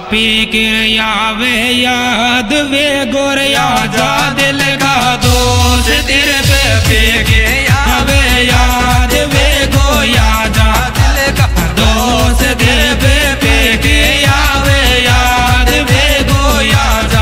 पी के आवे याद वे गोरिया जा दिल का दोष तेरे पे पी के आवे याद वे गोया जा दिल का दोष तेरे पे पी के आवे याद वे गोया जा।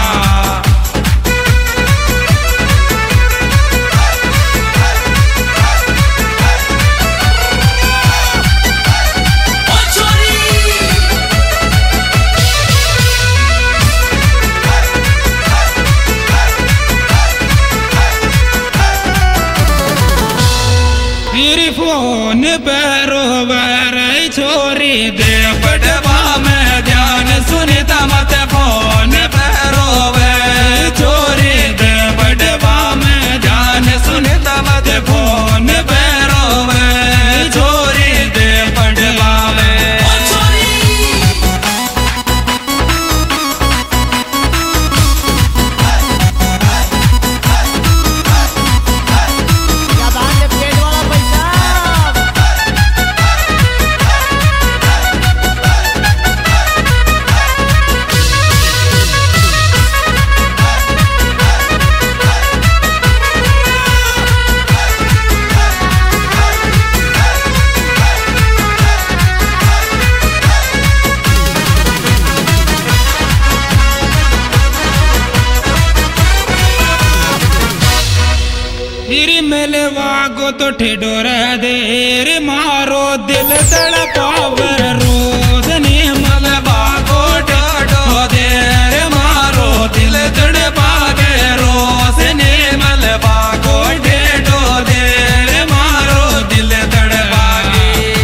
मेरी फोन पर रोवर छोरी दे पटवा में ध्यान सुनता मत फोन पर रोवर छोरी दे पटवा में ध्यान सुनता मत फोन पर रोवर छोरी दे पटवा में। मिलवा को तो ठेडोर देर मारो दिल तड़पावर रोज ने मलबा को ठेडो देर मारो दिल तड़पावे रोज ने मलबा को ठेडो देर मारो दिल तड़पावे।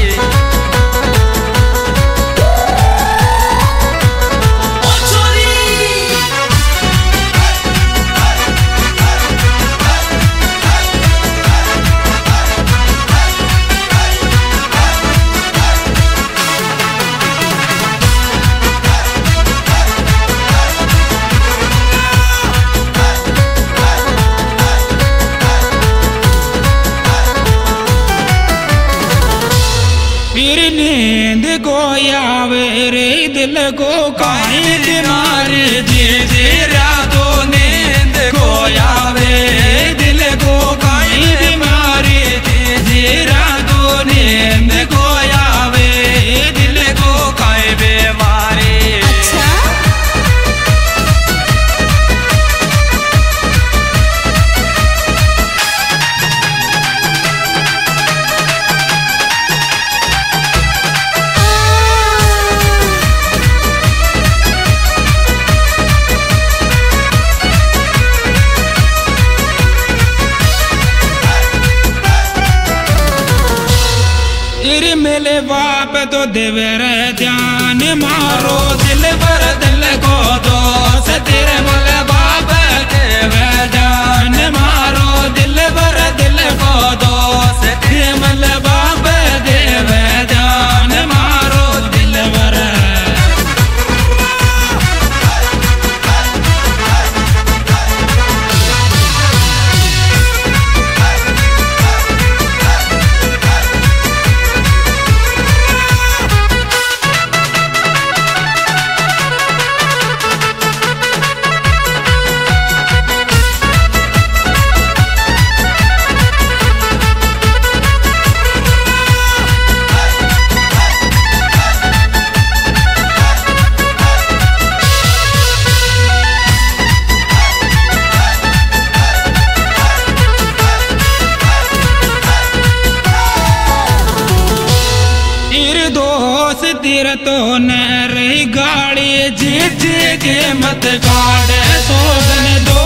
फिर नींद को आवे रे दिल को काहे बीमारी जी जी रातों नींद को आवे दिल को काहे बीमारी जी जी रातों नींद को आवे दिल को काहे बीमारी। मेरे बाप तो देवर ध्यान मारो दिल पर दिल को दोष तेरे मेरे बाप देवर ध्यान मारो दिल पर दिल को दोष तेरे मेरे बाप देवर ध्यान मारो दिल पर। तीर तो न रही गाड़ी जी जी के मत गाड़ सोगन दो